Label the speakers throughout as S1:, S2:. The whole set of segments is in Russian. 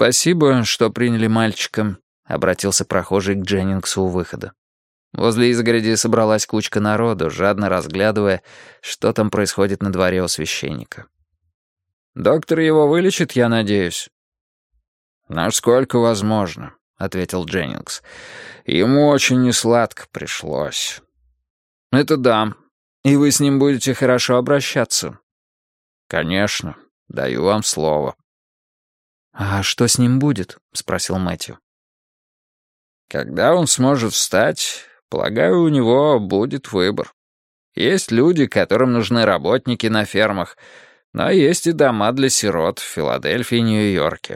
S1: «Спасибо, что приняли мальчика», — обратился прохожий к Дженнингсу у выхода. Возле изгороди собралась кучка народу, жадно разглядывая, что там происходит на дворе у священника. «Доктор его вылечит, я надеюсь?» «Насколько возможно», — ответил Дженнингс. «Ему очень несладко пришлось». «Это да. И вы с ним будете хорошо обращаться?» «Конечно. Даю вам слово». «А что с ним будет?» — спросил Мэтью. «Когда он сможет встать, полагаю, у него будет выбор. Есть люди, которым нужны работники на фермах, но есть и дома для сирот в Филадельфии и Нью-Йорке».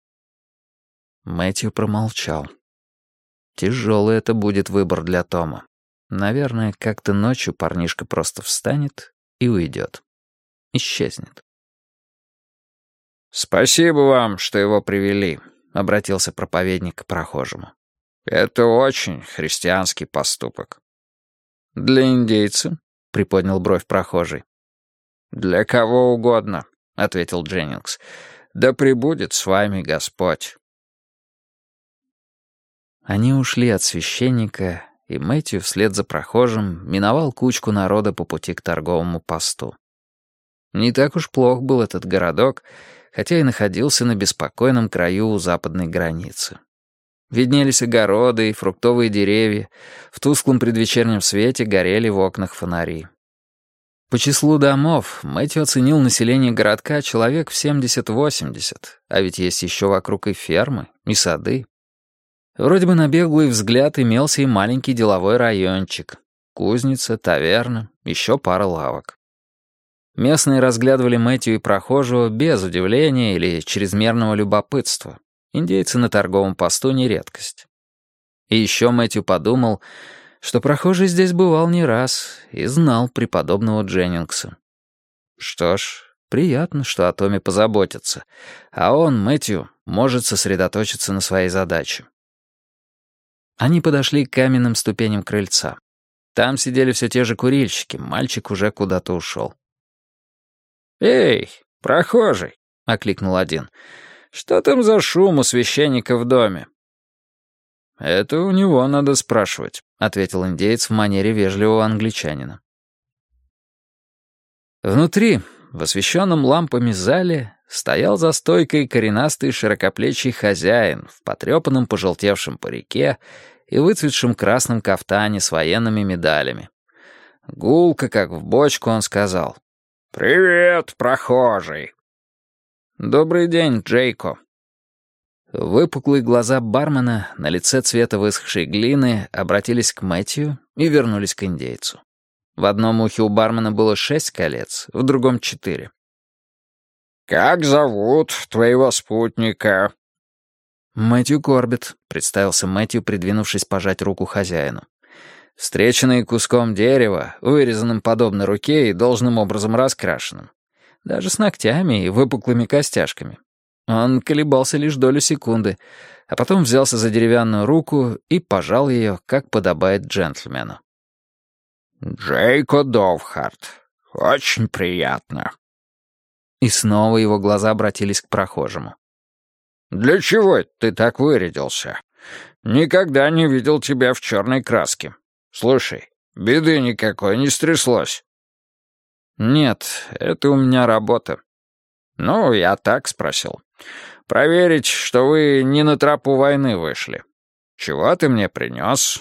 S1: Мэтью промолчал. Тяжелый это будет выбор для Тома. Наверное, как-то ночью парнишка просто встанет и уйдет. Исчезнет. «Спасибо вам, что его привели», — обратился проповедник к прохожему. «Это очень христианский поступок». «Для индейца?» — приподнял бровь прохожий. «Для кого угодно», — ответил Дженнингс. «Да пребудет с вами Господь». Они ушли от священника, и Мэтью вслед за прохожим миновал кучку народа по пути к торговому посту. Не так уж плох был этот городок, хотя и находился на беспокойном краю у западной границы. Виднелись огороды и фруктовые деревья, в тусклом предвечернем свете горели в окнах фонари. По числу домов Мэтью оценил население городка человек в 70-80, а ведь есть еще вокруг и фермы, и сады. Вроде бы на беглый взгляд имелся и маленький деловой райончик. Кузница, таверна, еще пара лавок. Местные разглядывали Мэтью и прохожего без удивления или чрезмерного любопытства. Индейцы на торговом посту не редкость. И еще Мэтью подумал, что прохожий здесь бывал не раз и знал преподобного Дженнингса. Что ж, приятно, что о Томе позаботятся, а он, Мэтью, может сосредоточиться на своей задаче. Они подошли к каменным ступеням крыльца. Там сидели все те же курильщики, мальчик уже куда-то ушел. «Эй, прохожий!» — окликнул один. «Что там за шум у священника в доме?» «Это у него надо спрашивать», — ответил индеец в манере вежливого англичанина. Внутри, в освещенном лампами зале, стоял за стойкой коренастый широкоплечий хозяин в потрепанном пожелтевшем парике и выцветшем красном кафтане с военными медалями. Гулко, как в бочку, он сказал: «Привет, прохожий!» «Добрый день, Джейко». Выпуклые глаза бармена на лице цвета высохшей глины обратились к Мэтью и вернулись к индейцу. В одном ухе у бармена было 6 колец, в другом 4. «Как зовут твоего спутника?» «Мэтью Корбетт», — представился Мэтью, придвинувшись пожать руку хозяину. Встреченный куском дерева, вырезанным подобно руке и должным образом раскрашенным. Даже с ногтями и выпуклыми костяшками. Он колебался лишь долю секунды, а потом взялся за деревянную руку и пожал ее, как подобает джентльмену. «Джейко Довхарт. Очень приятно». И снова его глаза обратились к прохожему. «Для чего ты так вырядился? Никогда не видел тебя в черной краске. Слушай, беды никакой не стряслось». «Нет, это у меня работа». «Ну, я так спросил. Проверить, что вы не на тропу войны вышли. Чего ты мне принес?»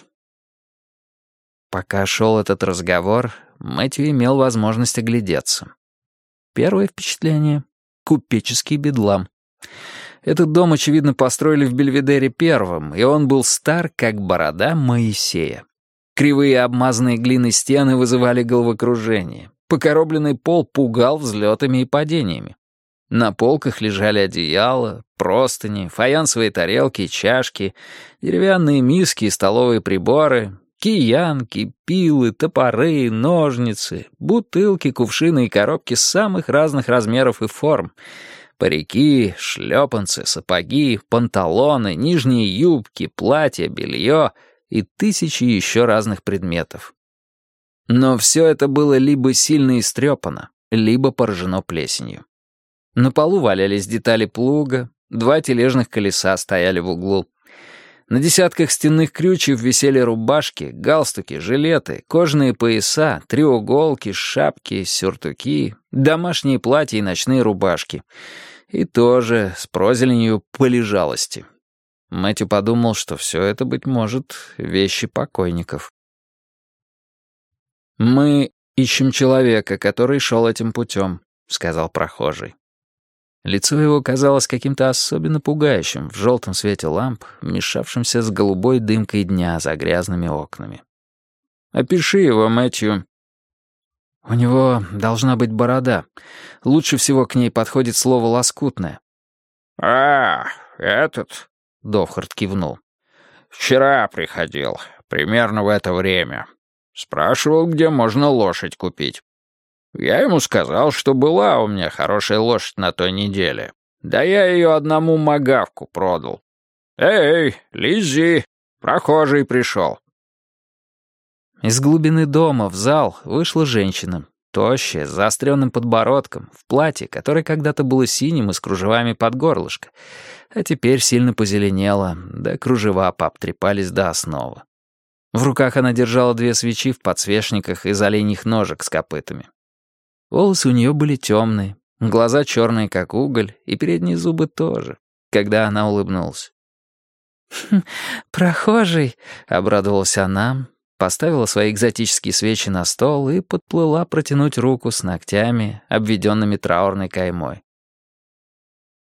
S1: Пока шел этот разговор, Мэтью имел возможность оглядеться. Первое впечатление — купеческий бедлам. Этот дом, очевидно, построили в Бельведере первым, и он был стар, как борода Моисея. Кривые обмазанные глиной стены вызывали головокружение. Покоробленный пол пугал взлетами и падениями. На полках лежали одеяла, простыни, фаянсовые тарелки и чашки, деревянные миски и столовые приборы, киянки, пилы, топоры, ножницы, бутылки, кувшины и коробки самых разных размеров и форм, парики, шлепанцы, сапоги, панталоны, нижние юбки, платья, белье и тысячи еще разных предметов. Но все это было либо сильно истрепано, либо поражено плесенью. На полу валялись детали плуга, 2 тележных колеса стояли в углу. На десятках стенных крючев висели рубашки, галстуки, жилеты, кожаные пояса, треуголки, шапки, сюртуки, домашние платья и ночные рубашки. И тоже с прозеленью полежалости. Мэтью подумал, что все это, быть может, вещи покойников. «Мы ищем человека, который шел этим путем», — сказал прохожий. Лицо его казалось каким-то особенно пугающим в желтом свете ламп, мешавшимся с голубой дымкой дня за грязными окнами. «Опиши его, Мэтью». «У него должна быть борода. Лучше всего к ней подходит слово «лоскутное».
S2: «А, этот?»
S1: — Довхард кивнул.
S2: «Вчера приходил, примерно в это время. Спрашивал, где можно лошадь купить. Я ему сказал, что была у меня хорошая лошадь на той неделе. Да я ее одному магавку продал. Эй, Лиззи, прохожий пришел».
S1: Из глубины дома в зал вышла женщина, тощая, с заостренным подбородком, в платье, которое когда-то было синим и с кружевами под горлышко, а теперь сильно позеленело, да кружева пообтрепались до основы. В руках она держала 2 свечи в подсвечниках из оленьих ножек с копытами. Волосы у нее были темные, глаза черные, как уголь, и передние зубы тоже, когда она улыбнулась. «Прохожий», — обрадовалась она, поставила свои экзотические свечи на стол и подплыла протянуть руку с ногтями, обведенными траурной каймой.